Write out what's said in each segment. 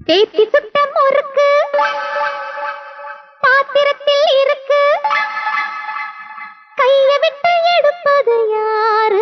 தேத்தி சுட்ட முறுக்கு பாத்திரத்தில் இருக்கு, கைய விட்டு எடுப்பது யாரு?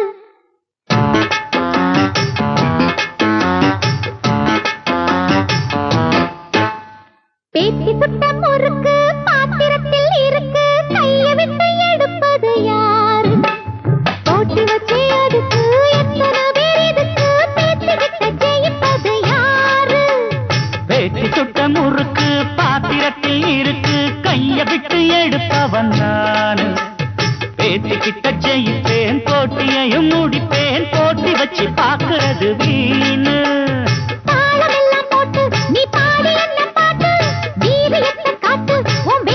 தேத்தி சுட்ட முறுக்கு பாத்திரத்தில் இருக்கு, கைய விட்டு எடுப்பது யாரு? போட்டி வச்சே அதுக்கு எத்தனை பேர் இதுக்கு, பேச்சுக்கிட்ட ஜெயிப்பது யாரு? பேச்சு சுட்ட முறுக்கு பாத்திரத்தில் இருக்கு, கைய விட்டு எடுப்பவன் நானு. பேச்சுக்கிட்ட ஜெயிப்பேன், போட்டியையும் முடிப்பேன், போட்டி வச்சு பாக்குறது வீணு. தாளமெல்லாம் போட்டு நீ பாடி என்ன பாட்டு, வீரியத்தை காட்டு உன்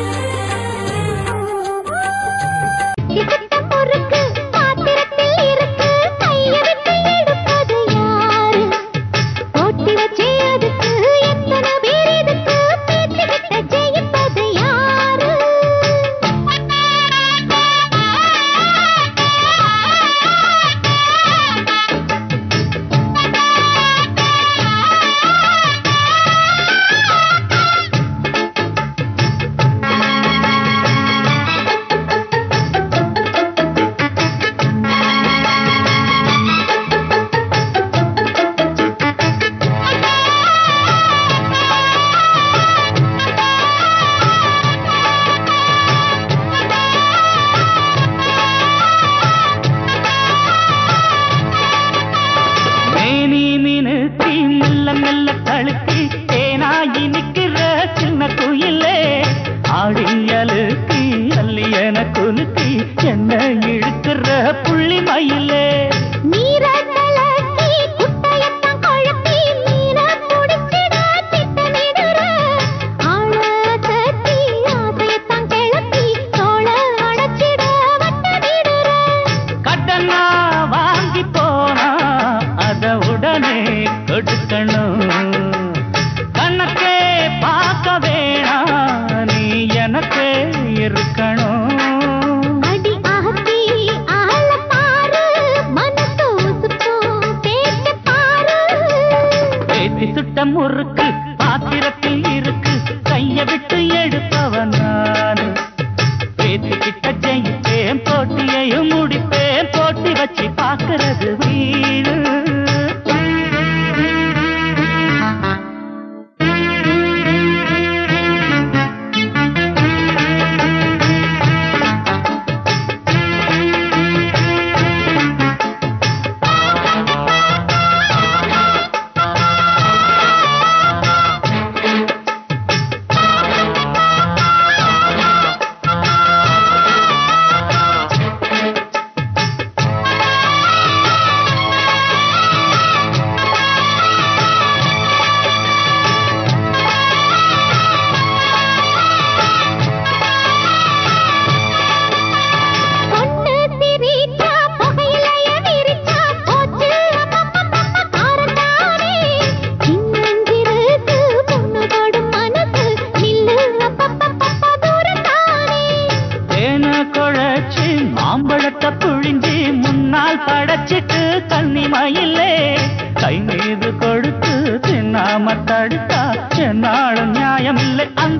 சுட்ட முறுக்கு பாத்திரத்தில் இருக்கு, கைய விட்டு எடுப்பது யாரு? போட்டி வச்சே அதுக்கு எத்தனை பேர் இதுக்கு, பேச்சுக்கிட்ட ஜெயிப்பது யாரு? மேனி மினுத்தி மெல்ல மெல்ல தழுத்தி தேனாயி நிக்கிற சின்ன குயிலே, ஆடியலுக்கு அல்லியன குலுத்தி என்ன இழுக்கிற புள்ளி மயிலே. நீரை கலக்கி குட்டையத்தான் குழப்பி மீனை புடிச்சிட திட்டமிடுற, ஆளை தட்டி ஆசையத்தான் கிளப்பி தோளை அடைச்சிட வட்டமிடுற. கடனா வாங்கி போனா அத உடனே கொடுக்கணும், கணக்கே பார்க்க வேணாம், நீ எனக்கே இருக்கணும். அடி ஆத்தி ஆள பாரு, மனசு சுத்தம் பேச்ச பாரு. பேத்தி சுட்ட முறுக்கு பாத்திரத்தில் இருக்கு, கைய விட்டு எடுப்பவன் நானு. பேத்திக்கிட்ட ஜெயிப்பேன், போட்டியையும் முடிப்பேன், போட்டி வச்சு பாக்குறது வீணு. பொண்ணு சிரிச்சா புகையிலைய விரிச்சா போச்சு அப்பப்பப்பப்ப காரத்தானே. சின்னஞ்சிறுக்கு பொண்ணு தொடும் மனசு நில்லு அப்பப்பப்பப்ப தூரத்தானே. தேனை குழைச்சி மாம்பழத்தை புழிஞ்சி முன்னால் படைச்சிட்டு கன்னி மயிலே, கை மீது கொடுத்து தின்னாம தடுத்தா என்னாலும் நியாயம் இல்லை.